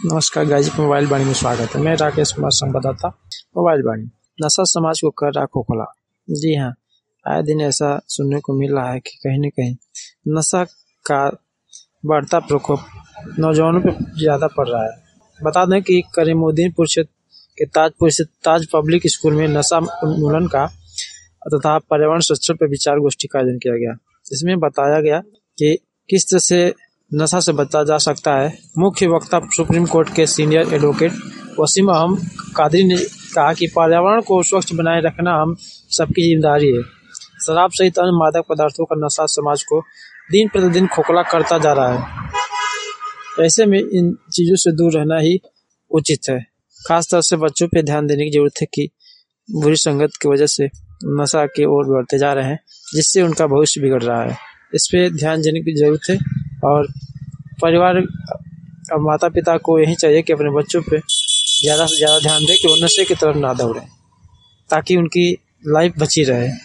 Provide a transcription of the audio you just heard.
नमस्कार गाजीपुर मोबाइल वाणी में स्वागत है। मैं राकेश कुमार संवाददाता मोबाइल वाणी। नशा समाज को कर रहा खोखला। जी हाँ, आए दिन ऐसा सुनने को मिल रहा है कि कहीं न कहीं नशा का बढ़ता प्रकोप नौजवानों पे ज़्यादा पड़ रहा है। बता दें कि करीमुद्दीनपुर क्षेत्र के ताजपुर स्थित ताज पब्लिक स्कूल में नशा उन्मूलन का तथा पर्यावरण संरक्षण पर विचार गोष्ठी का आयोजन किया गया। इसमें बताया गया कि किस तरह से नशा से बचा जा सकता है। मुख्य वक्ता सुप्रीम कोर्ट के सीनियर एडवोकेट वसीम अहमद कादरी ने कहा कि पर्यावरण को स्वच्छ बनाए रखना हम सबकी जिम्मेदारी है। शराब सहित अन्य मादक पदार्थों का नशा समाज को दिन प्रतिदिन खोखला करता जा रहा है। ऐसे में इन चीज़ों से दूर रहना ही उचित है। खासतौर से बच्चों पर ध्यान देने की जरूरत है कि बुरी संगत की वजह से नशा की ओर बढ़ते जा रहे हैं, जिससे उनका भविष्य बिगड़ रहा है। इस पर ध्यान देने की जरूरत है और परिवार और माता पिता को यही चाहिए कि अपने बच्चों पे ज़्यादा से ज़्यादा ध्यान दें कि वो नशे की तरफ ना दौड़ें, ताकि उनकी लाइफ बची रहे।